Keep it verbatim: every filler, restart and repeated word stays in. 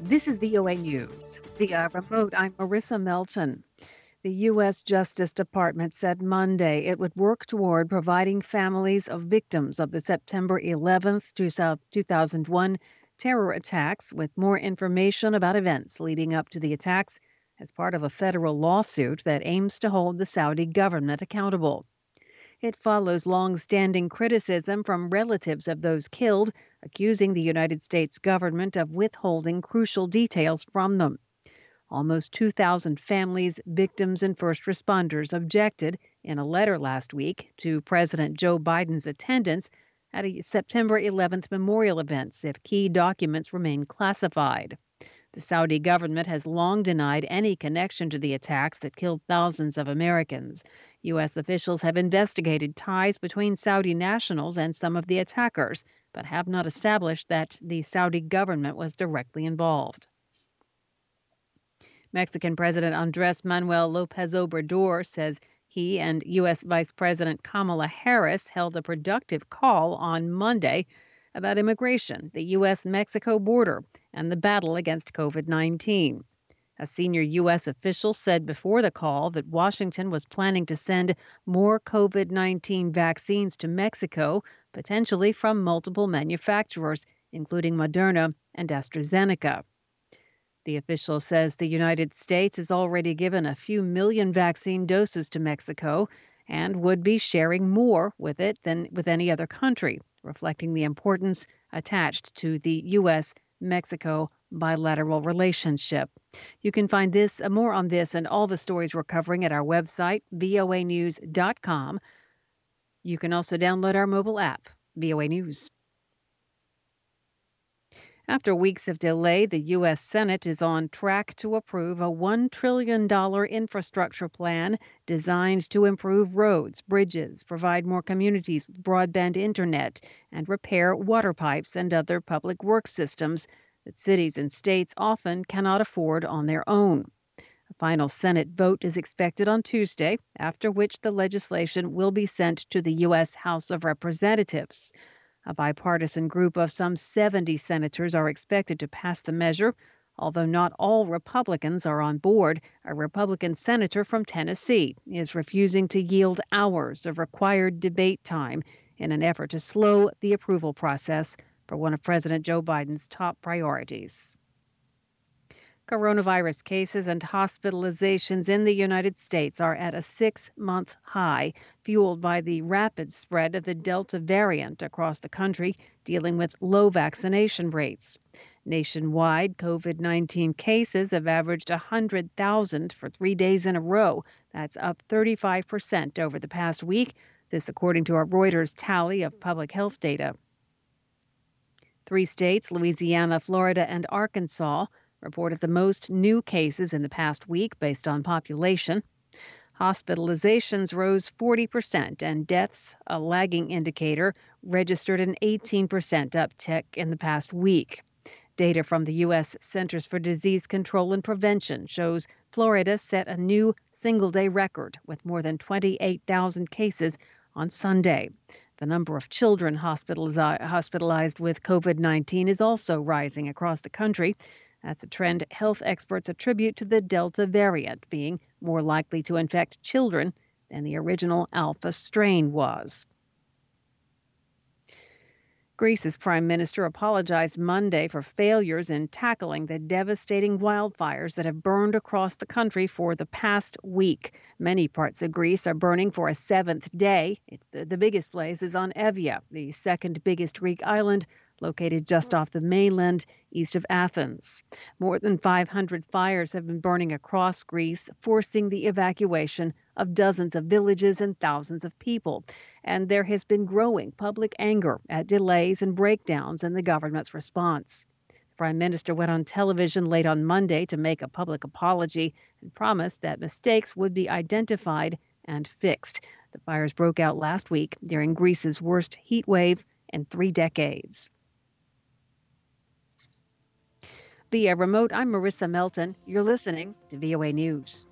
This is V O A News. Via remote, I'm Marissa Melton. The U S. Justice Department said Monday it would work toward providing families of victims of the September eleventh, two thousand one terror attacks with more information about events leading up to the attacks as part of a federal lawsuit that aims to hold the Saudi government accountable. It follows long-standing criticism from relatives of those killed, accusing the United States government of withholding crucial details from them. Almost two thousand families, victims, and first responders objected in a letter last week to President Joe Biden's attendance at a September eleventh memorial event if key documents remain classified. The Saudi government has long denied any connection to the attacks that killed thousands of Americans. U S officials have investigated ties between Saudi nationals and some of the attackers, but have not established that the Saudi government was directly involved. Mexican President Andrés Manuel López Obrador says he and U S. Vice President Kamala Harris held a productive call on Monday about immigration, the U S Mexico border, and the battle against COVID nineteen. A senior U S official said before the call that Washington was planning to send more COVID nineteen vaccines to Mexico, potentially from multiple manufacturers, including Moderna and AstraZeneca. The official says the United States has already given a few million vaccine doses to Mexico and would be sharing more with it than with any other country, reflecting the importance attached to the U S Mexico bilateral relationship. You can find this uh, more on this and all the stories we're covering at our website, V O A news dot com. You can also download our mobile app, V O A News. After weeks of delay, the U S. Senate is on track to approve a one trillion dollars infrastructure plan designed to improve roads, bridges, provide more communities with broadband internet, and repair water pipes and other public works systems that cities and states often cannot afford on their own. A final Senate vote is expected on Tuesday, after which the legislation will be sent to the U S. House of Representatives. A bipartisan group of some seventy senators are expected to pass the measure, although not all Republicans are on board. A Republican senator from Tennessee is refusing to yield hours of required debate time in an effort to slow the approval process for one of President Joe Biden's top priorities. Coronavirus cases and hospitalizations in the United States are at a six-month high, fueled by the rapid spread of the Delta variant across the country, dealing with low vaccination rates. Nationwide, COVID nineteen cases have averaged one hundred thousand for three days in a row. That's up thirty-five percent over the past week. This according to a Reuters tally of public health data. Three states, Louisiana, Florida, and Arkansas, reported the most new cases in the past week based on population. Hospitalizations rose forty percent and deaths, a lagging indicator, registered an eighteen percent uptick in the past week. Data from the U S. Centers for Disease Control and Prevention shows Florida set a new single-day record with more than twenty-eight thousand cases on Sunday. The number of children hospitaliz- hospitalized with COVID nineteen is also rising across the country. That's a trend health experts attribute to the Delta variant being more likely to infect children than the original Alpha strain was. Greece's prime minister apologized Monday for failures in tackling the devastating wildfires that have burned across the country for the past week. Many parts of Greece are burning for a seventh day. It's the, the biggest place is on Evia, the second biggest Greek island, located just off the mainland east of Athens. More than five hundred fires have been burning across Greece, forcing the evacuation of dozens of villages and thousands of people. And there has been growing public anger at delays and breakdowns in the government's response. The prime minister went on television late on Monday to make a public apology and promised that mistakes would be identified and fixed. The fires broke out last week during Greece's worst heat wave in three decades. Via remote, I'm Marissa Melton. You're listening to V O A News.